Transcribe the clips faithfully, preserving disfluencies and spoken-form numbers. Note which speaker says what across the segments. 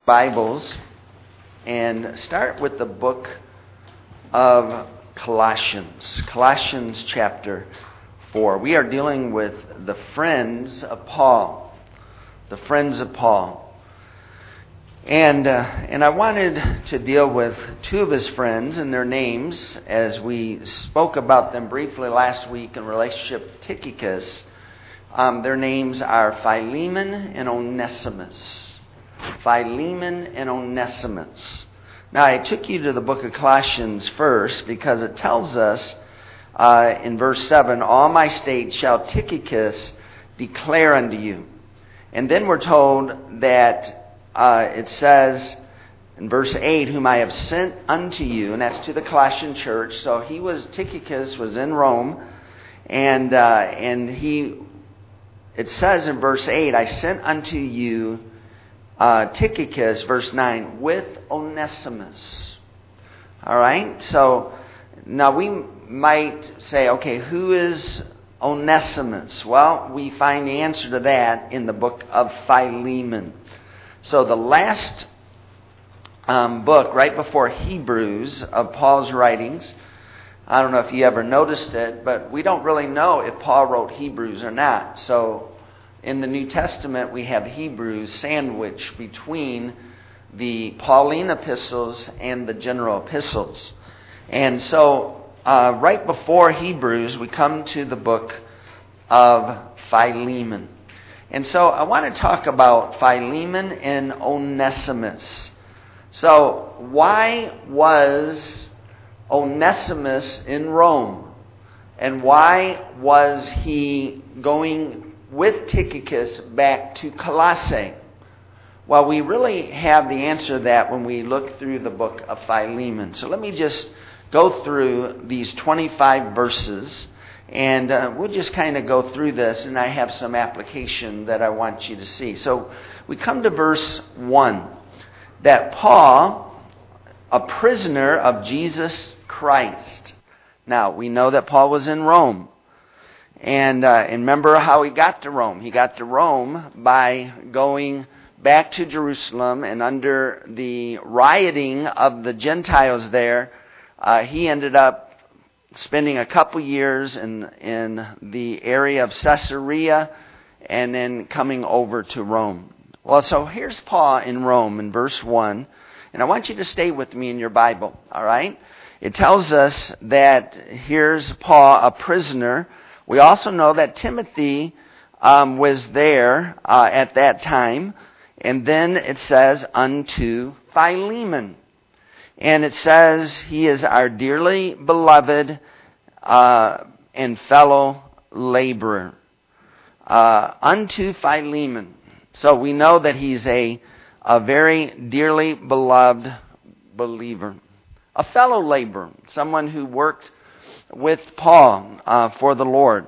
Speaker 1: Bibles and start with the book of Colossians. Colossians chapter four. We are dealing with the friends of Paul. The friends of Paul. And uh, and I wanted to deal with two of his friends and their names as we spoke about them briefly last week in relationship to Tychicus. Um, their names are Philemon and Onesimus. Philemon and Onesimus. Now, I took you to the book of Colossians first because it tells us uh, in verse seven, all my state shall Tychicus declare unto you. And then we're told that uh, it says in verse eight, whom I have sent unto you, and that's to the Colossian church. So he was, Tychicus was in Rome, and uh, and he, it says in verse eight, I sent unto you Uh, Tychicus, verse nine, with Onesimus. All right? So, now we might say, okay, who is Onesimus? Well, we find the answer to that in the book of Philemon. So, the last um, book, right before Hebrews, of Paul's writings, I don't know if you ever noticed it, but we don't really know if Paul wrote Hebrews or not. So, in the New Testament, we have Hebrews sandwiched between the Pauline epistles and the general epistles. And so, uh, right before Hebrews, we come to the book of Philemon. And so, I want to talk about Philemon and Onesimus. So, why was Onesimus in Rome? And why was he going with Tychicus back to Colossae? Well, we really have the answer to that when we look through the book of Philemon. So let me just go through these twenty-five verses, and uh, we'll just kind of go through this, and I have some application that I want you to see. So we come to verse one, that Paul, a prisoner of Jesus Christ. Now, we know that Paul was in Rome. And, uh, and remember how he got to Rome. He got to Rome by going back to Jerusalem, and under the rioting of the Gentiles there, uh, he ended up spending a couple years in, in the area of Caesarea and then coming over to Rome. Well, so here's Paul in Rome in verse one, and I want you to stay with me in your Bible, all right? It tells us that here's Paul, a prisoner. We also know that Timothy um, was there uh, at that time. And then it says, unto Philemon. And it says, he is our dearly beloved uh, and fellow laborer. Uh, unto Philemon. So we know that he's a, a very dearly beloved believer. A fellow laborer. Someone who worked with Paul uh, for the Lord.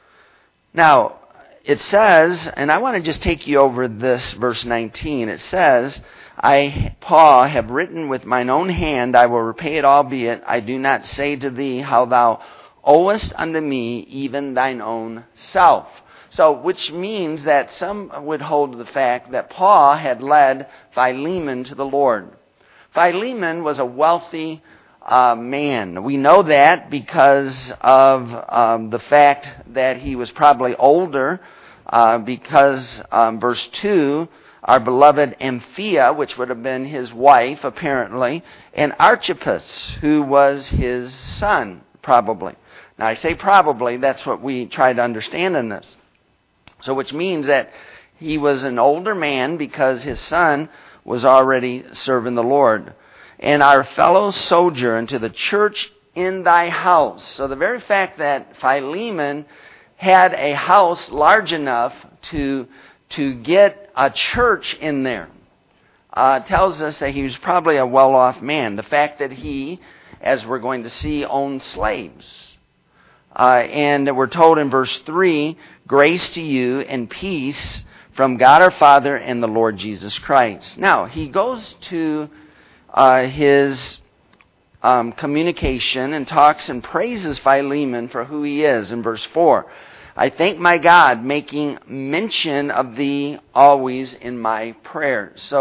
Speaker 1: Now, it says, and I want to just take you over this verse nineteen. It says, I, Paul, have written with mine own hand, I will repay it, albeit I do not say to thee how thou owest unto me even thine own self. So, which means that some would hold the fact that Paul had led Philemon to the Lord. Philemon was a wealthy Uh, man. We know that because of um, the fact that he was probably older, uh, because um, verse two, our beloved Amphia, which would have been his wife apparently, and Archippus, who was his son, probably. Now I say probably, that's what we try to understand in this. So which means that he was an older man because his son was already serving the Lord. And our fellow sojourn to the church in thy house. So the very fact that Philemon had a house large enough to, to get a church in there uh, tells us that he was probably a well-off man. The fact that he, as we're going to see, owned slaves. Uh, and we're told in verse three, grace to you and peace from God our Father and the Lord Jesus Christ. Now, he goes to Uh, his um, communication and talks and praises Philemon for who he is in verse four. I thank my God, making mention of thee always in my prayers. So,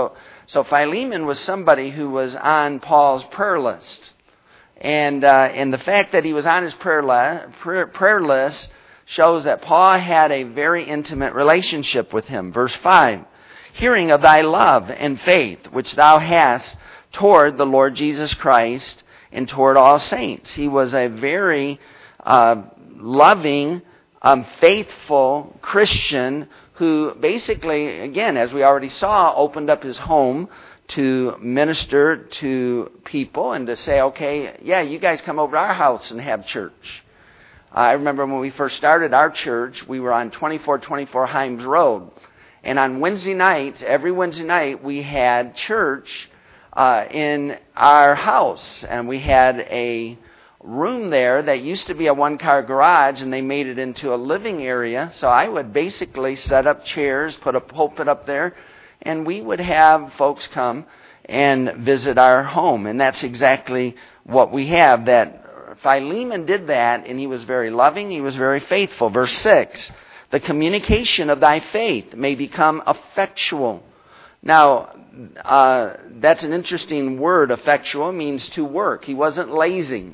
Speaker 1: So Philemon was somebody who was on Paul's prayer list. And uh, and the fact that he was on his prayer, la- prayer, prayer list shows that Paul had a very intimate relationship with him. Verse five, hearing of thy love and faith, which thou hast toward the Lord Jesus Christ and toward all saints. He was a very uh, loving, um, faithful Christian who basically, again, as we already saw, opened up his home to minister to people and to say, okay, yeah, you guys come over to our house and have church. I remember when we first started our church, we were on twenty-four twenty-four Himes Road. And on Wednesday nights, every Wednesday night, we had church uh, in our house. And we had a room there that used to be a one-car garage, and they made it into a living area. So I would basically set up chairs, put a pulpit up there, and we would have folks come and visit our home. And that's exactly what we have. That Philemon did that, and he was very loving. He was very faithful. Verse six, the communication of thy faith may become effectual. Now, uh, that's an interesting word. Effectual means to work. He wasn't lazy.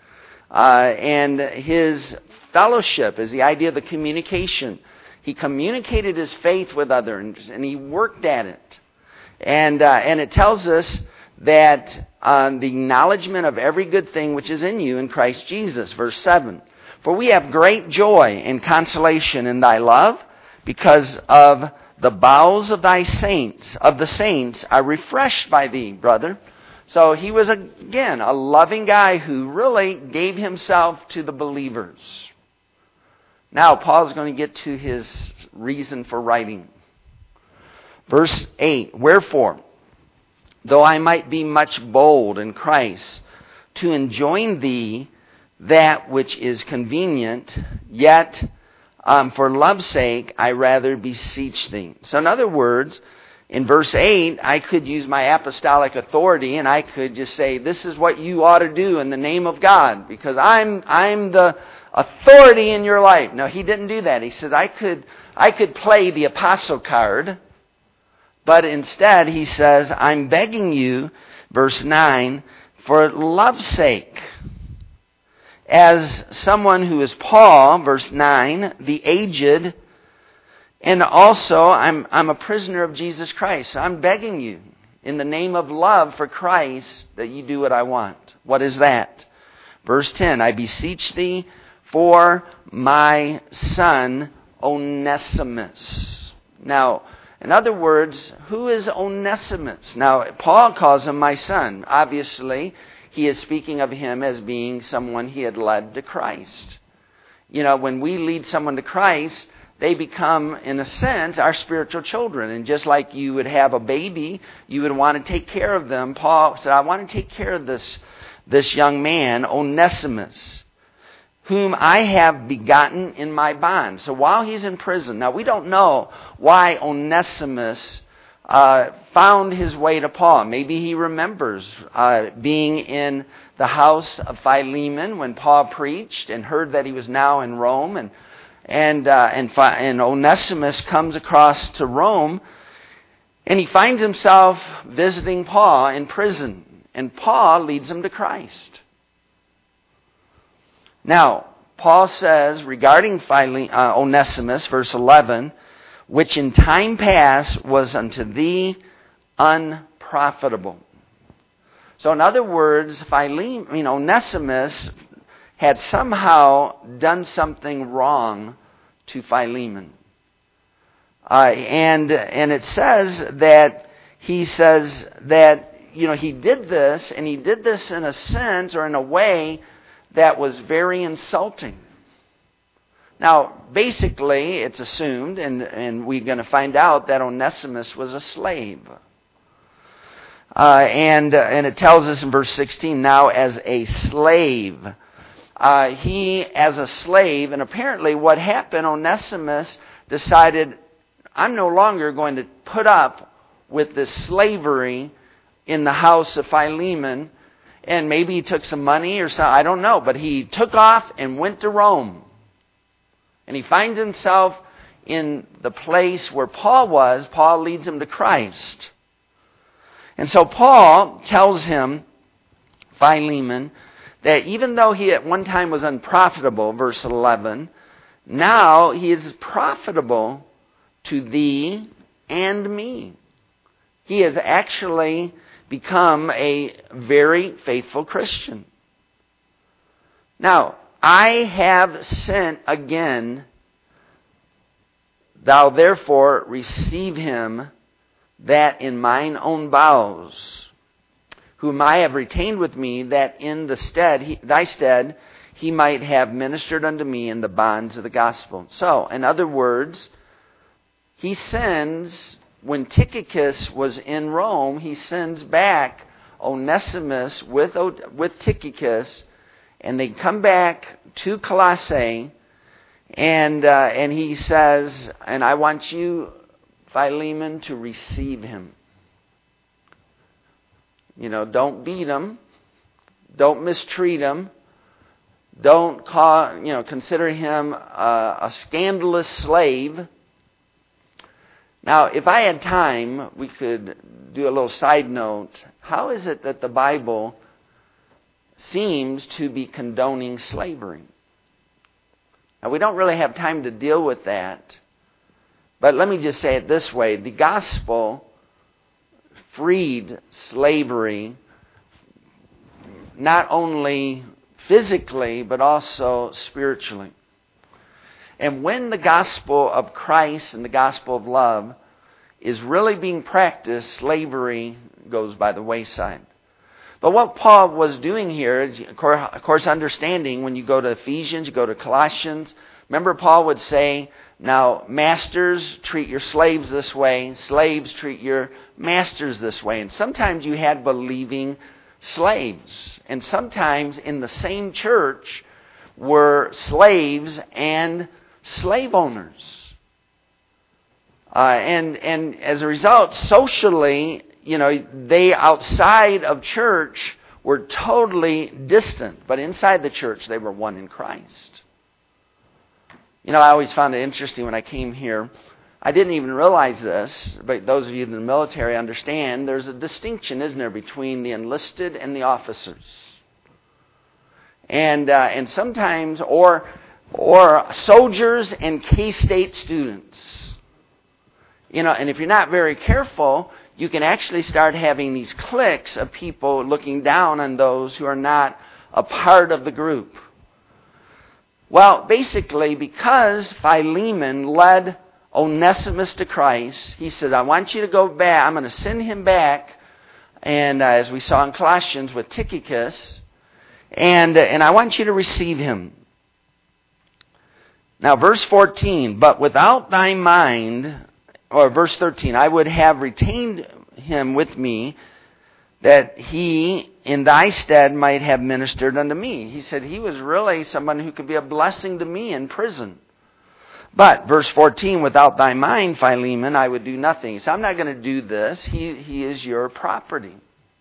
Speaker 1: Uh, and his fellowship is the idea of the communication. He communicated his faith with others, and he worked at it. And uh, and it tells us that uh, the acknowledgement of every good thing which is in you in Christ Jesus. Verse seven, for we have great joy and consolation in thy love, because of the bowels of thy saints, of the saints, are refreshed by thee, brother. So he was, again, a loving guy who really gave himself to the believers. Now, Paul's going to get to his reason for writing. Verse eight, wherefore, though I might be much bold in Christ, to enjoin thee that which is convenient, yet um, for love's sake I rather beseech thee. So in other words, in verse eight, I could use my apostolic authority and I could just say, this is what you ought to do in the name of God, because I'm I'm the authority in your life. No, he didn't do that. He said, I could I could play the apostle card, but instead he says, I'm begging you, verse nine, for love's sake. As someone who is Paul, verse nine, the aged, and also I'm I'm a prisoner of Jesus Christ. So I'm begging you, in the name of love for Christ, that you do what I want. What is that? Verse ten, I beseech thee for my son Onesimus. Now, in other words, who is Onesimus? Now, Paul calls him my son. Obviously, he is speaking of him as being someone he had led to Christ. You know, when we lead someone to Christ, they become, in a sense, our spiritual children. And just like you would have a baby, you would want to take care of them. Paul said, I want to take care of this, this young man, Onesimus, whom I have begotten in my bond. So while he's in prison, now we don't know why Onesimus uh, found his way to Paul. Maybe he remembers uh, being in the house of Philemon when Paul preached and heard that he was now in Rome, and and uh, and, and Onesimus comes across to Rome, and he finds himself visiting Paul in prison, and Paul leads him to Christ. Now, Paul says regarding Phile- uh, Onesimus, verse eleven, which in time past was unto thee unprofitable. So in other words, Philemon, you know, Onesimus had somehow done something wrong to Philemon. Uh, and and it says that he says that, you know, he did this, and he did this in a sense or in a way that was very insulting. Now, basically, it's assumed, and, and we're going to find out, that Onesimus was a slave. Uh, and, uh, and it tells us in verse sixteen, now as a slave. Uh, he, as a slave, and apparently what happened, Onesimus decided, I'm no longer going to put up with this slavery in the house of Philemon. And maybe he took some money or something, I don't know. But he took off and went to Rome. And he finds himself in the place where Paul was. Paul leads him to Christ. And so Paul tells him, Philemon, that even though he at one time was unprofitable, verse eleven, now he is profitable to thee and me. He has actually become a very faithful Christian. Now, I have sent again, thou therefore receive him, that in mine own bowels, whom I have retained with me, that in the stead, he, thy stead, he might have ministered unto me in the bonds of the gospel. So, in other words, he sends, when Tychicus was in Rome, he sends back Onesimus with, with Tychicus, and they come back to Colossae, and uh, and he says, and I want you, Philemon, to receive him. You know, don't beat him. Don't mistreat him. Don't call, you know, consider him a, a scandalous slave. Now, if I had time, we could do a little side note. How is it that the Bible seems to be condoning slavery? Now, we don't really have time to deal with that. But let me just say it this way. The gospel freed slavery not only physically, but also spiritually. And when the gospel of Christ and the gospel of love is really being practiced, slavery goes by the wayside. But what Paul was doing here, is, of course, understanding when you go to Ephesians, you go to Colossians, remember Paul would say, now, masters, treat your slaves this way. Slaves, treat your masters this way. And sometimes you had believing slaves. And sometimes in the same church were slaves and slave owners. Uh, and, and as a result, socially, you know, they outside of church were totally distant. But inside the church, they were one in Christ. You know, I always found it interesting when I came here. I didn't even realize this, but those of you in the military understand there's a distinction, isn't there, between the enlisted and the officers. And uh, and sometimes, or or soldiers and K-State students. You know, and if you're not very careful, you can actually start having these cliques of people looking down on those who are not a part of the group. Well, basically, because Philemon led Onesimus to Christ, he said, I want you to go back. I'm going to send him back. And uh, as we saw in Colossians with Tychicus, and, uh, and I want you to receive him. Now, verse fourteen, but without thy mind, or verse thirteen, I would have retained him with me, that he in thy stead might have ministered unto me. He said he was really someone who could be a blessing to me in prison. But, verse fourteen, without thy mind, Philemon, I would do nothing. He said, I'm not going to do this. He, he is your property.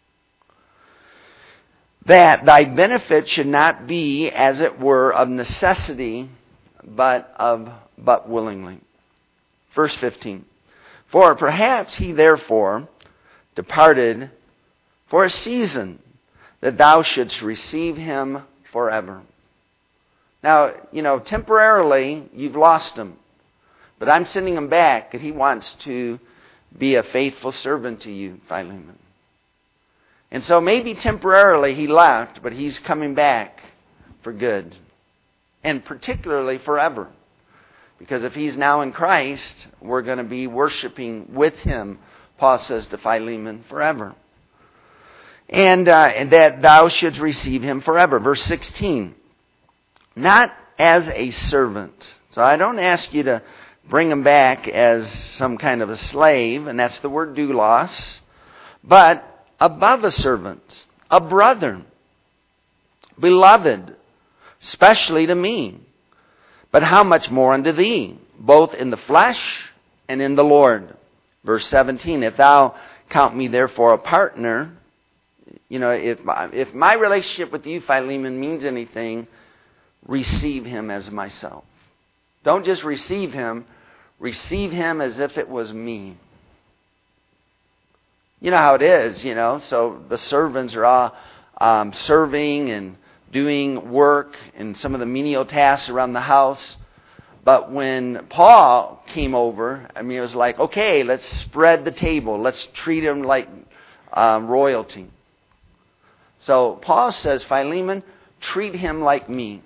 Speaker 1: That thy benefit should not be, as it were, of necessity, but of but willingly. Verse fifteen, for perhaps he therefore departed for a season, that thou shouldst receive him forever. Now, you know, temporarily you've lost him, but I'm sending him back because he wants to be a faithful servant to you, Philemon. And so maybe temporarily he left, but he's coming back for good, and particularly forever. Because if he's now in Christ, we're going to be worshiping with him, Paul says to Philemon, forever. And, uh, and that thou shouldst receive him forever. Verse sixteen. Not as a servant. So I don't ask you to bring him back as some kind of a slave, and that's the word doulos, but above a servant, a brother, beloved, especially to me. But how much more unto thee, both in the flesh and in the Lord. Verse seventeen, if thou count me therefore a partner, you know, if my, if my relationship with you, Philemon, means anything, receive him as myself. Don't just receive him, receive him as if it was me. You know how it is, you know. So the servants are all um, serving and doing work and some of the menial tasks around the house. But when Paul came over, I mean, it was like, okay, let's spread the table. Let's treat him like um, royalty. So Paul says, Philemon, treat him like me.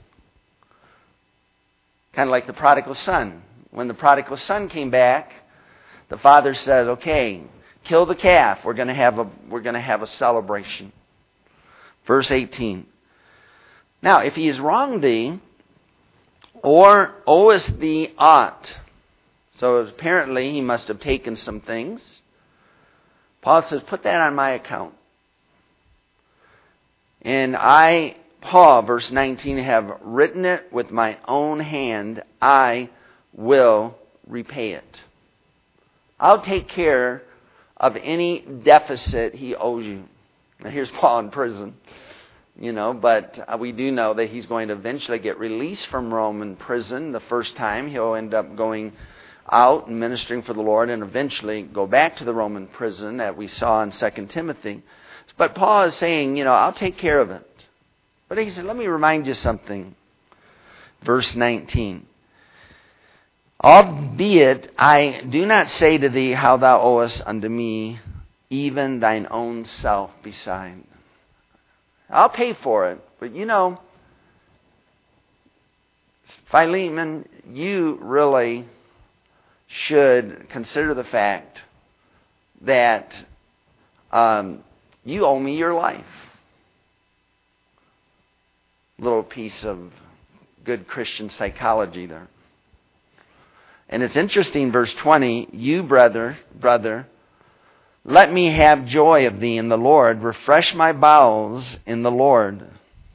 Speaker 1: Kind of like the prodigal son. When the prodigal son came back, the father said, okay, kill the calf. We're going to have a we're going to have a celebration. Verse eighteen. Now, if he has wronged thee, or owest thee aught, so apparently he must have taken some things. Paul says, put that on my account. And I, Paul, verse nineteen, have written it with my own hand. I will repay it. I'll take care of any deficit he owes you. Now here's Paul in prison, you know, but we do know that he's going to eventually get released from Roman prison. The first time he'll end up going out and ministering for the Lord and eventually go back to the Roman prison that we saw in Second Timothy. But Paul is saying, you know, I'll take care of it. But he said, let me remind you something. Verse nineteen. Albeit I do not say to thee how thou owest unto me, even thine own self beside. I'll pay for it. But you know, Philemon, you really should consider the fact that um, you owe me your life. Little piece of good Christian psychology there. And it's interesting, verse twenty, you, brother, brother, let me have joy of thee in the Lord. Refresh my bowels in the Lord.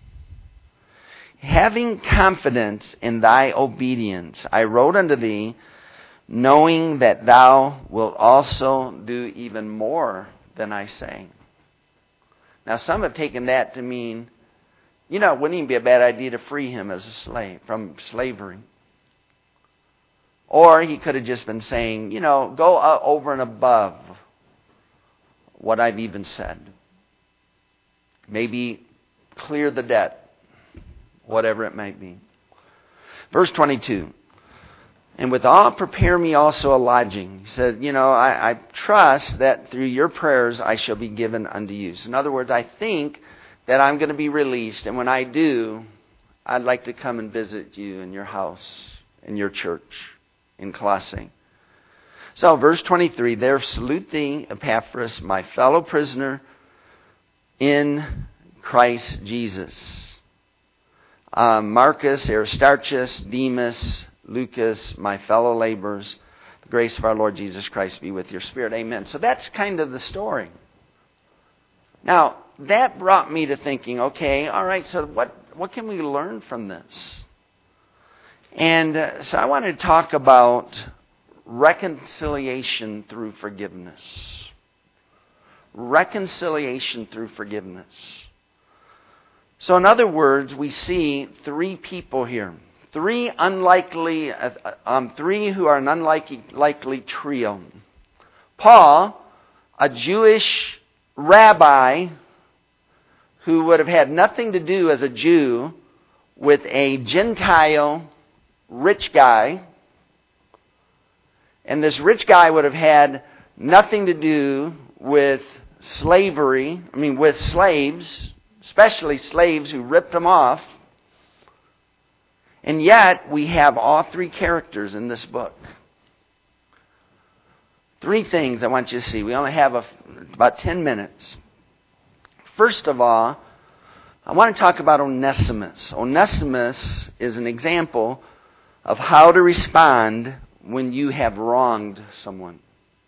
Speaker 1: Having confidence in thy obedience, I wrote unto thee, knowing that thou wilt also do even more than I say. Now, some have taken that to mean, you know, it wouldn't even be a bad idea to free him as a slave, from slavery. Or he could have just been saying, you know, go over and above what I've even said. Maybe clear the debt, whatever it might be. Verse twenty-two. And withal prepare me also a lodging. He said, you know, I, I trust that through your prayers I shall be given unto you. So in other words, I think that I'm going to be released. And when I do, I'd like to come and visit you in your house, in your church, in Colossae. So verse twenty-three, there salute thee, Epaphras, my fellow prisoner in Christ Jesus. Um, Marcus, Aristarchus, Demas, Lucas, my fellow laborers, the grace of our Lord Jesus Christ be with your spirit. Amen. So that's kind of the story. Now, that brought me to thinking, okay, all right, so what, what can we learn from this? And uh, so I wanted to talk about reconciliation through forgiveness. Reconciliation through forgiveness. So in other words, we see three people here. Three unlikely, uh, um, three who are an unlikely likely trio. Paul, a Jewish rabbi who would have had nothing to do as a Jew with a Gentile rich guy. And this rich guy would have had nothing to do with slavery, I mean with slaves, especially slaves who ripped them off. And yet, we have all three characters in this book. Three things I want you to see. We only have a, about ten minutes. First of all, I want to talk about Onesimus. Onesimus is an example of how to respond when you have wronged someone.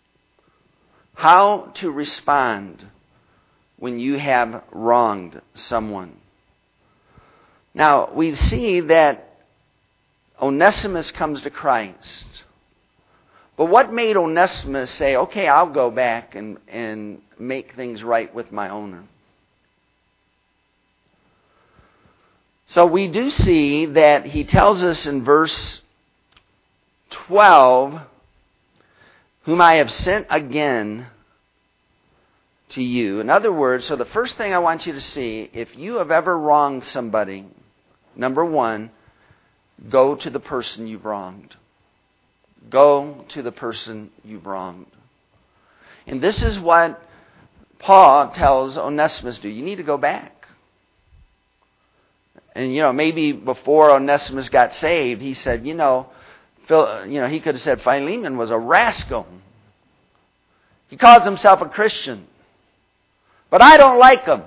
Speaker 1: How to respond when you have wronged someone. Now, we see that Onesimus comes to Christ. But what made Onesimus say, okay, I'll go back and, and make things right with my owner? So we do see that he tells us in verse twelve, whom I have sent again to you. In other words, so the first thing I want you to see, if you have ever wronged somebody, number one, go to the person you've wronged. Go to the person you've wronged. And this is what Paul tells Onesimus to do. You need to go back. And, you know, maybe before Onesimus got saved, he said, you know, Phil, you know, he could have said Philemon was a rascal. He calls himself a Christian. But I don't like him.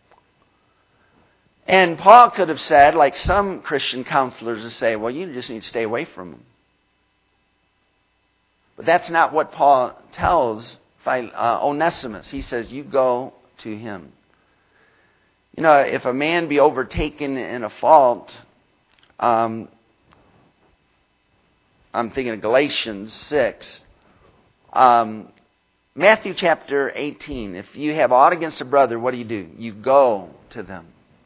Speaker 1: And Paul could have said, like some Christian counselors would say, well, you just need to stay away from him. But that's not what Paul tells uh, Onesimus. He says, you go to him. You know, if a man be overtaken in a fault, um, I'm thinking of Galatians six, um, Matthew chapter eighteen, if you have aught against a brother, what do you do? You go to them.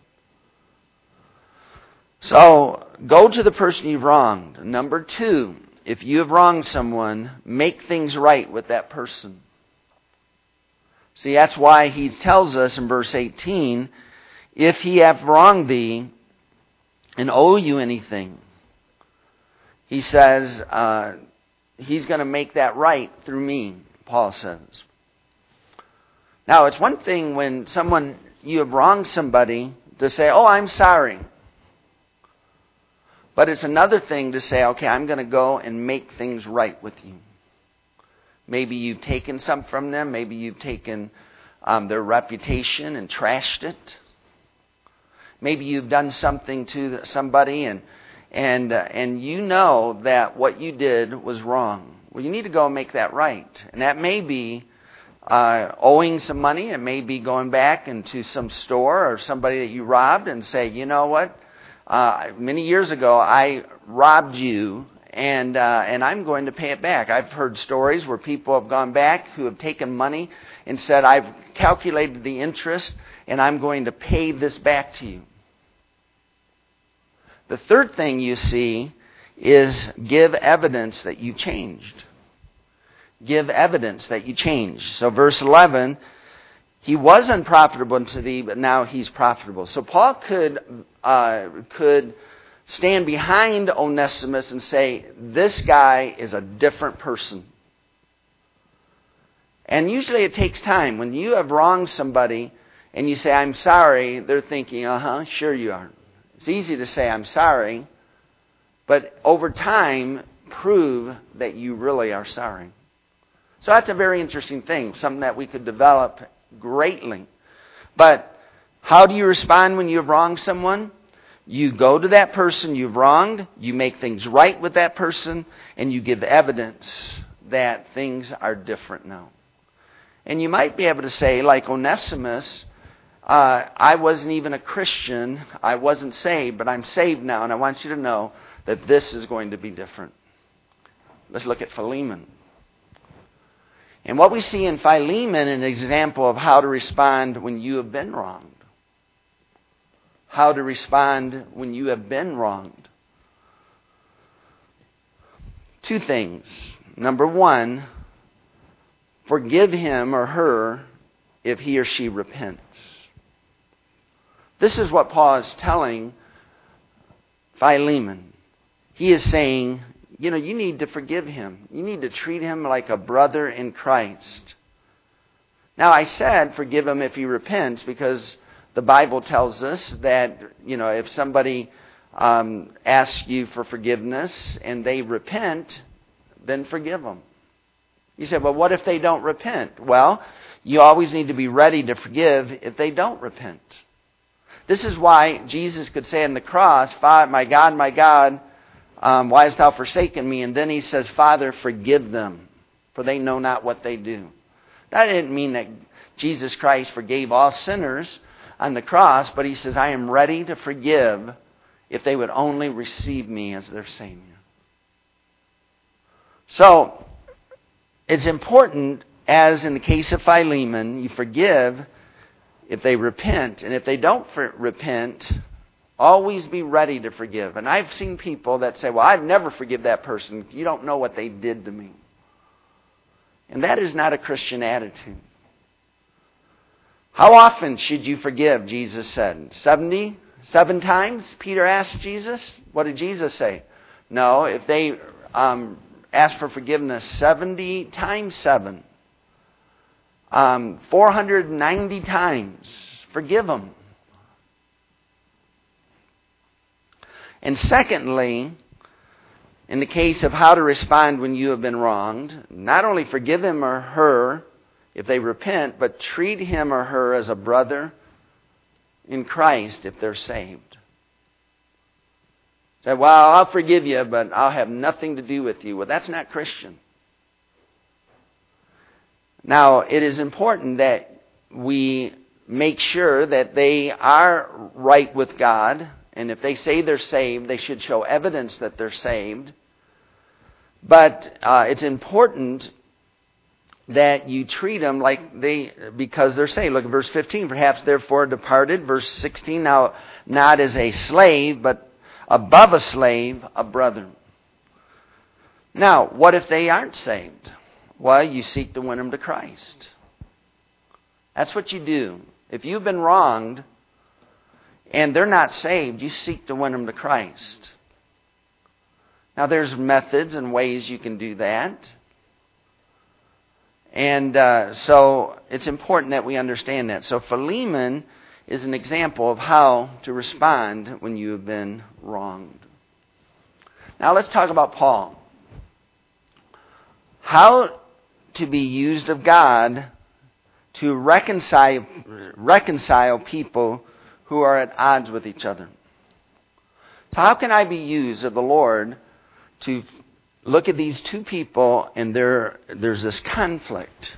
Speaker 1: So, go to the person you've wronged. Number two, if you have wronged someone, make things right with that person. See, that's why he tells us in verse eighteen, if he have wronged thee and owe you anything, he says, uh, he's going to make that right through me, Paul says. Now, it's one thing when someone, you have wronged somebody, to say, oh, I'm sorry. But it's another thing to say, okay, I'm going to go and make things right with you. Maybe you've taken some from them. Maybe you've taken um, their reputation and trashed it. Maybe you've done something to somebody and and uh, and you know that what you did was wrong. Well, you need to go and make that right. And that may be uh, owing some money. It may be going back into some store or somebody that you robbed and say, you know what? Uh, many years ago, I robbed you, and uh, and I'm going to pay it back. I've heard stories where people have gone back who have taken money and said, I've calculated the interest, and I'm going to pay this back to you. The third thing you see is give evidence that you changed. Give evidence that you changed. So verse eleven, he was unprofitable unto thee, but now he's profitable. So Paul could uh, could stand behind Onesimus and say, this guy is a different person. And usually it takes time. When you have wronged somebody and you say, I'm sorry, they're thinking, uh-huh, sure you are. It's easy to say, I'm sorry, but over time, prove that you really are sorry. So that's a very interesting thing, something that we could develop greatly. But how do you respond when you have wronged someone? You go to that person you've wronged, you make things right with that person, and you give evidence that things are different now. And you might be able to say, like Onesimus, uh, I wasn't even a Christian, I wasn't saved, but I'm saved now, and I want you to know that this is going to be different. Let's look at Philemon. And what we see in Philemon is an example of how to respond when you have been wronged. How to respond when you have been wronged. Two things. Number one, forgive him or her if he or she repents. This is what Paul is telling Philemon. He is saying, you know, you need to forgive him. You need to treat him like a brother in Christ. Now, I said forgive him if he repents because the Bible tells us that, you know, if somebody um, asks you for forgiveness and they repent, then forgive them. You say, well, what if they don't repent? Well, you always need to be ready to forgive if they don't repent. This is why Jesus could say on the cross, my God, my God, Um, why hast thou forsaken me? And then he says, Father, forgive them, for they know not what they do. That didn't mean that Jesus Christ forgave all sinners on the cross, but he says, I am ready to forgive if they would only receive me as their Savior. So, it's important, as in the case of Philemon, you forgive if they repent, and if they don't repent, always be ready to forgive. And I've seen people that say, well, I've never forgive that person. You don't know what they did to me. And that is not a Christian attitude. How often should you forgive, Jesus said? seventy-seven times, Peter asked Jesus. What did Jesus say? No, if they um, ask for forgiveness seventy times seven, um, four hundred ninety times, forgive them. And secondly, in the case of how to respond when you have been wronged, not only forgive him or her if they repent, but treat him or her as a brother in Christ if they're saved. Say, well, I'll forgive you, but I'll have nothing to do with you. Well, that's not Christian. Now, it is important that we make sure that they are right with God. And if they say they're saved, they should show evidence that they're saved. But uh, it's important that you treat them like they, because they're saved. Look at verse fifteen. Perhaps therefore departed. Verse sixteen. Now, not as a slave, but above a slave, a brother. Now, what if they aren't saved? Well, you seek to win them to Christ. That's what you do. If you've been wronged and they're not saved, you seek to win them to Christ. Now, there's methods and ways you can do that. And uh, so it's important that we understand that. So Philemon is an example of how to respond when you have been wronged. Now let's talk about Paul. How to be used of God to reconcile, reconcile people who are at odds with each other. So how can I be used of the Lord to look at these two people and there, there's this conflict?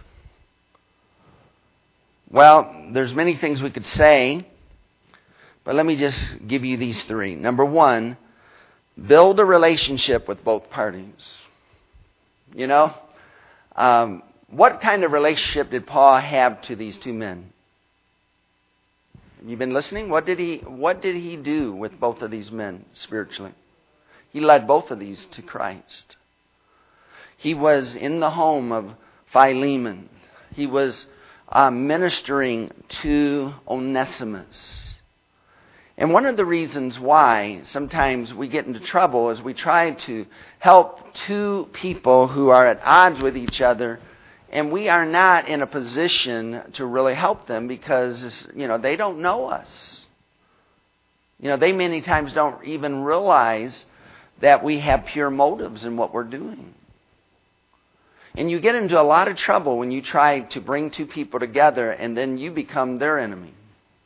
Speaker 1: Well, there's many things we could say, but let me just give you these three. Number one, build a relationship with both parties. You know, um, what kind of relationship did Paul have to these two men? You've been listening? What did he, what did he do with both of these men spiritually? He led both of these to Christ. He was in the home of Philemon. He was uh, ministering to Onesimus. And one of the reasons why sometimes we get into trouble is we try to help two people who are at odds with each other, and we are not in a position to really help them because, you know, they don't know us. You know, they many times don't even realize that we have pure motives in what we're doing. And you get into a lot of trouble when you try to bring two people together and then you become their enemy.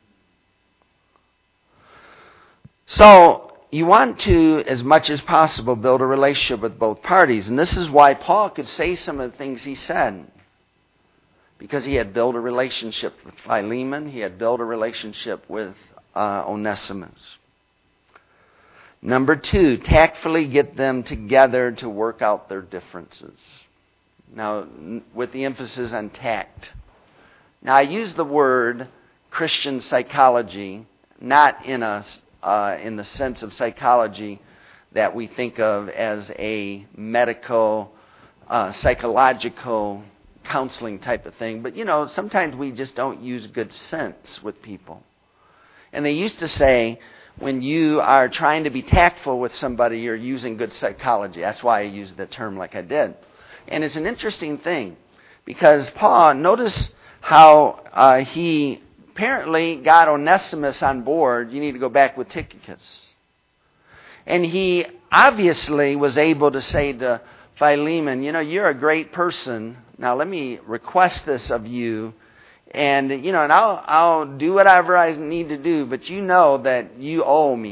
Speaker 1: So you want to, as much as possible, build a relationship with both parties. And this is why Paul could say some of the things he said. Because he had built a relationship with Philemon. He had built a relationship with uh, Onesimus. Number two, tactfully get them together to work out their differences. Now, with the emphasis on tact. Now, I use the word Christian psychology, not in a uh, in the sense of psychology that we think of as a medical, uh, psychological counseling type of thing. But, you know, sometimes we just don't use good sense with people. And they used to say, when you are trying to be tactful with somebody, you're using good psychology. That's why I used the term like I did. And it's an interesting thing because Paul, notice how uh, he apparently got Onesimus on board. You need to go back with Tychicus. And he obviously was able to say to Philemon, you know, you're a great person. Now let me request this of you. And, you know, and I'll, I'll do whatever I need to do, but you know that you owe me.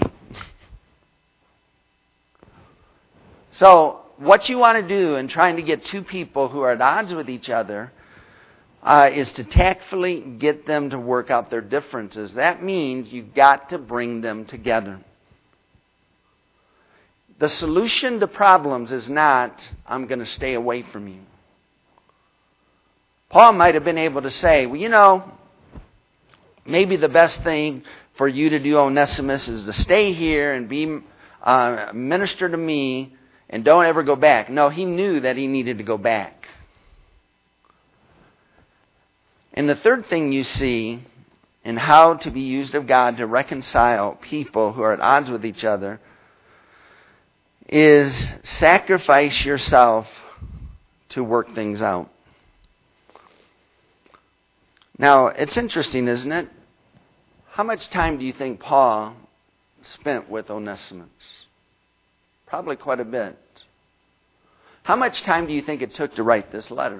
Speaker 1: So what you want to do in trying to get two people who are at odds with each other uh, is to tactfully get them to work out their differences. That means you've got to bring them together. The solution to problems is not, I'm going to stay away from you. Paul might have been able to say, well, you know, maybe the best thing for you to do, Onesimus, is to stay here and be uh, minister to me and don't ever go back. No, he knew that he needed to go back. And the third thing you see and how to be used of God to reconcile people who are at odds with each other is sacrifice yourself to work things out. Now, it's interesting, isn't it? How much time do you think Paul spent with Onesimus? Probably quite a bit. How much time do you think it took to write this letter?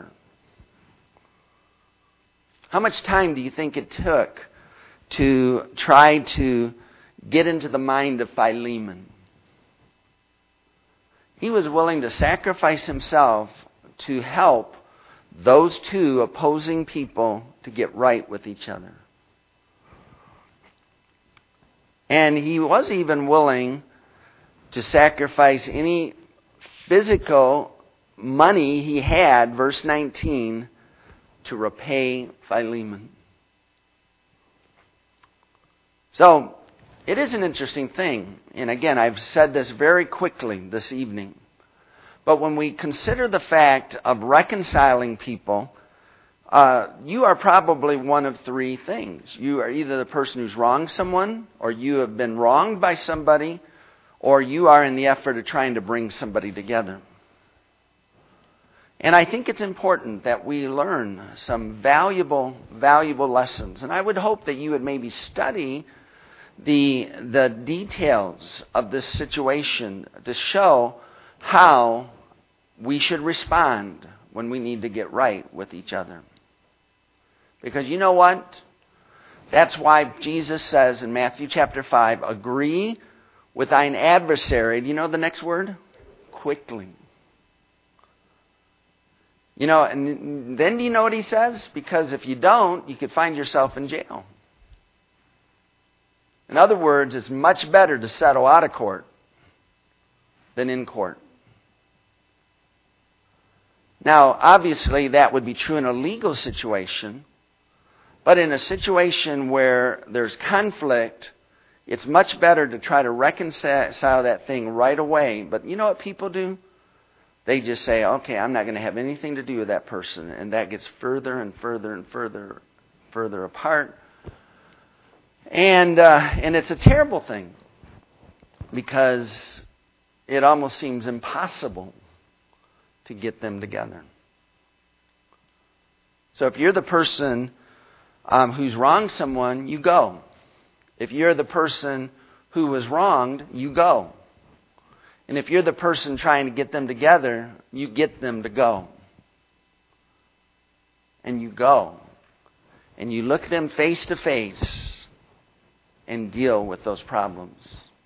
Speaker 1: How much time do you think it took to try to get into the mind of Philemon? He was willing to sacrifice himself to help those two opposing people to get right with each other. And he was even willing to sacrifice any physical money he had, verse nineteen, to repay Philemon. So, it is an interesting thing. And again, I've said this very quickly this evening. But when we consider the fact of reconciling people, uh, you are probably one of three things. You are either the person who's wronged someone, or you have been wronged by somebody, or you are in the effort of trying to bring somebody together. And I think it's important that we learn some valuable, valuable lessons. And I would hope that you would maybe study the, the details of this situation to show how we should respond when we need to get right with each other. Because you know what? That's why Jesus says in Matthew chapter five, agree with thine adversary. Do you know the next word? Quickly. You know, and then do you know what he says? Because if you don't, you could find yourself in jail. In other words, it's much better to settle out of court than in court. Now, obviously, that would be true in a legal situation. But in a situation where there's conflict, it's much better to try to reconcile that thing right away. But you know what people do? They just say, okay, I'm not going to have anything to do with that person. And that gets further and further and further, further apart. And uh, and it's a terrible thing because it almost seems impossible to get them together. So if you're the person um, who's wronged someone, you go. If you're the person who was wronged, you go. And if you're the person trying to get them together, you get them to go. And you go. And you look them face to face and deal with those problems.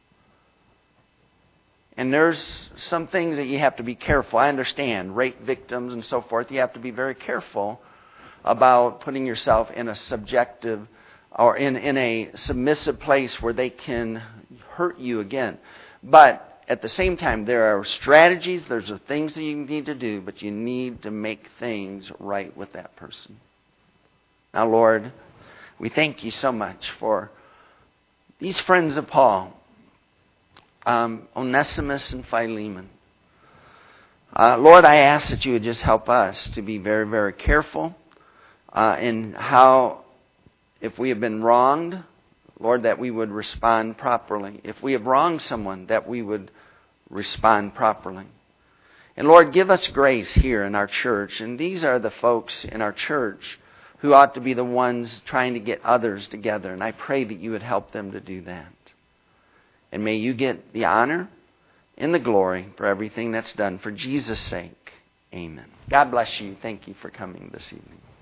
Speaker 1: And there's some things that you have to be careful. I understand, rape victims and so forth. You have to be very careful about putting yourself in a subjective or in, in a submissive place where they can hurt you again. But at the same time, there are strategies, there's the things that you need to do, but you need to make things right with that person. Now, Lord, we thank you so much for these friends of Paul, um, Onesimus and Philemon. Uh, Lord, I ask that you would just help us to be very, very careful uh, in how, if we have been wronged, Lord, that we would respond properly. If we have wronged someone, that we would respond properly. And Lord, give us grace here in our church. And these are the folks in our church who ought to be the ones trying to get others together. And I pray that you would help them to do that. And may you get the honor and the glory for everything that's done. For Jesus' sake, amen. God bless you. Thank you for coming this evening.